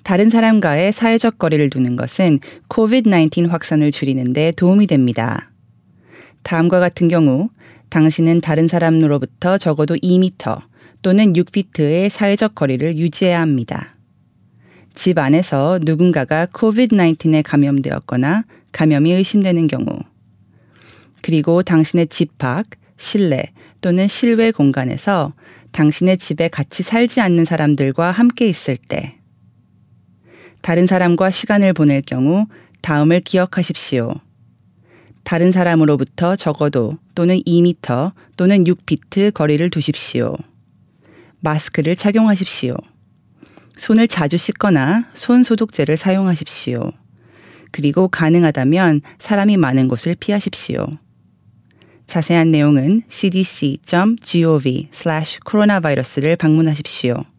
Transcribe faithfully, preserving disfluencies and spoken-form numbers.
다른 사람과의 사회적 거리를 두는 것은 코비드 나인틴 확산을 줄이는 데 도움이 됩니다. 다음과 같은 경우 당신은 다른 사람으로부터 적어도 이 미터 또는 육 피트의 사회적 거리를 유지해야 합니다. 집 안에서 누군가가 코비드 나인틴에 감염되었거나 감염이 의심되는 경우, 그리고 당신의 집 밖, 실내 또는 실외 공간에서 당신의 집에 같이 살지 않는 사람들과 함께 있을 때, 다른 사람과 시간을 보낼 경우 다음을 기억하십시오. 다른 사람으로부터 적어도 또는 이 미터 또는 육 피트 거리를 두십시오. 마스크를 착용하십시오. 손을 자주 씻거나 손 소독제를 사용하십시오. 그리고 가능하다면 사람이 많은 곳을 피하십시오. 자세한 내용은 씨디씨 닷 지오비 슬래시 코로나바이러스를 방문하십시오.